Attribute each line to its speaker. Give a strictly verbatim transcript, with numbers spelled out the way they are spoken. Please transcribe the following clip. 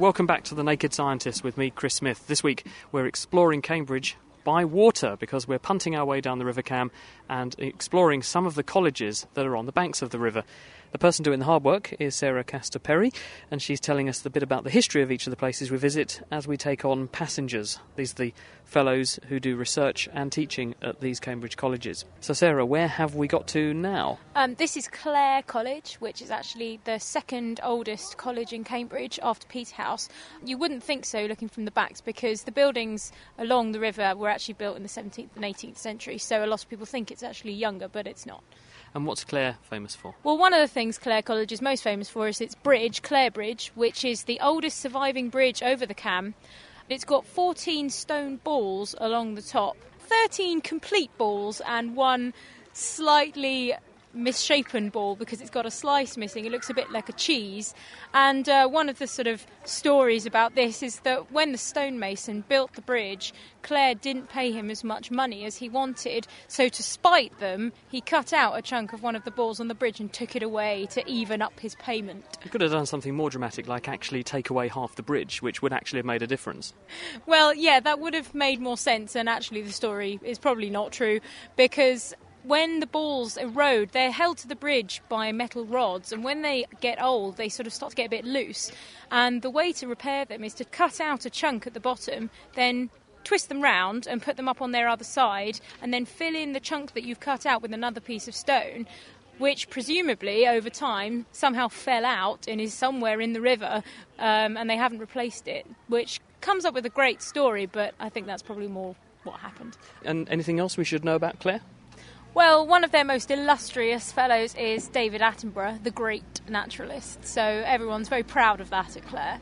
Speaker 1: Welcome back to The Naked Scientist with me, Chris Smith. This week we're exploring Cambridge by water because we're punting our way down the River Cam and exploring some of the colleges that are on the banks of the river. The person doing the hard work is Sarah Castor-Perry, and she's telling us a bit about the history of each of the places we visit as we take on passengers. These are the fellows who do research and teaching at these Cambridge colleges. So Sarah, where have we got to now?
Speaker 2: Um, this is Clare College, which is actually the second oldest college in Cambridge after Peterhouse. You wouldn't think so looking from the backs because the buildings along the river were actually built in the seventeenth and eighteenth century, so a lot of people think it's actually younger, but it's not.
Speaker 1: And what's Clare famous for?
Speaker 2: Well, one of the things Clare College is most famous for is its bridge, Clare Bridge, which is the oldest surviving bridge over the Cam. It's got fourteen stone balls along the top, thirteen complete balls and one slightly misshapen ball because it's got a slice missing. It looks a bit like a cheese. And uh, one of the sort of stories about this is that when the stonemason built the bridge, Clare didn't pay him as much money as he wanted, so to spite them, he cut out a chunk of one of the balls on the bridge and took it away to even up his payment.
Speaker 1: You could have done something more dramatic, like actually take away half the bridge, which would actually have made a difference.
Speaker 2: Well, yeah, that would have made more sense, and actually the story is probably not true, because when the balls erode, they're held to the bridge by metal rods, and when they get old, they sort of start to get a bit loose. And the way to repair them is to cut out a chunk at the bottom, then twist them round and put them up on their other side, and then fill in the chunk that you've cut out with another piece of stone, which presumably, over time, somehow fell out and is somewhere in the river, um, and they haven't replaced it, which comes up with a great story, but I think that's probably more what happened.
Speaker 1: And anything else we should know about Clare?
Speaker 2: Well, one of their most illustrious fellows is David Attenborough, the great naturalist. So everyone's very proud of that at Clare.